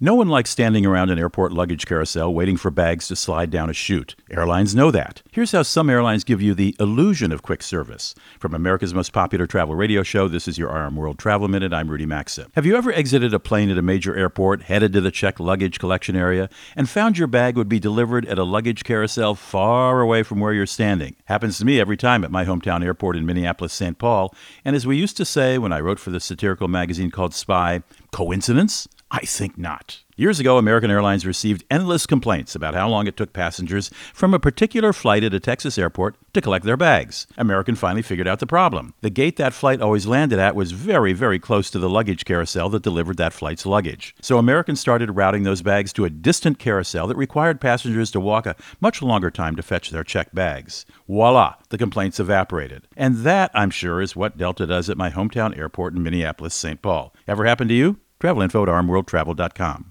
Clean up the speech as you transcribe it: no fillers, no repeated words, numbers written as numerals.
No one likes standing around an airport luggage carousel waiting for bags to slide down a chute. Airlines know that. Here's how some airlines give you the illusion of quick service. From America's most popular travel radio show, this is your RM World Travel Minute. I'm Rudy Maxa. Have you ever exited a plane at a major airport, headed to the checked luggage collection area, and found your bag would be delivered at a luggage carousel far away from where you're standing? Happens to me every time at my hometown airport in Minneapolis, St. Paul. And as we used to say when I wrote for the satirical magazine called Spy, coincidence? I think not. Years ago, American Airlines received endless complaints about how long it took passengers from a particular flight at a Texas airport to collect their bags. American finally figured out the problem. The gate that flight always landed at was very, very close to the luggage carousel that delivered that flight's luggage. So American started routing those bags to a distant carousel that required passengers to walk a much longer time to fetch their checked bags. Voila, the complaints evaporated. And that, I'm sure, is what Delta does at my hometown airport in Minneapolis, St. Paul. Ever happened to you? Travel info at rmworldtravel.com.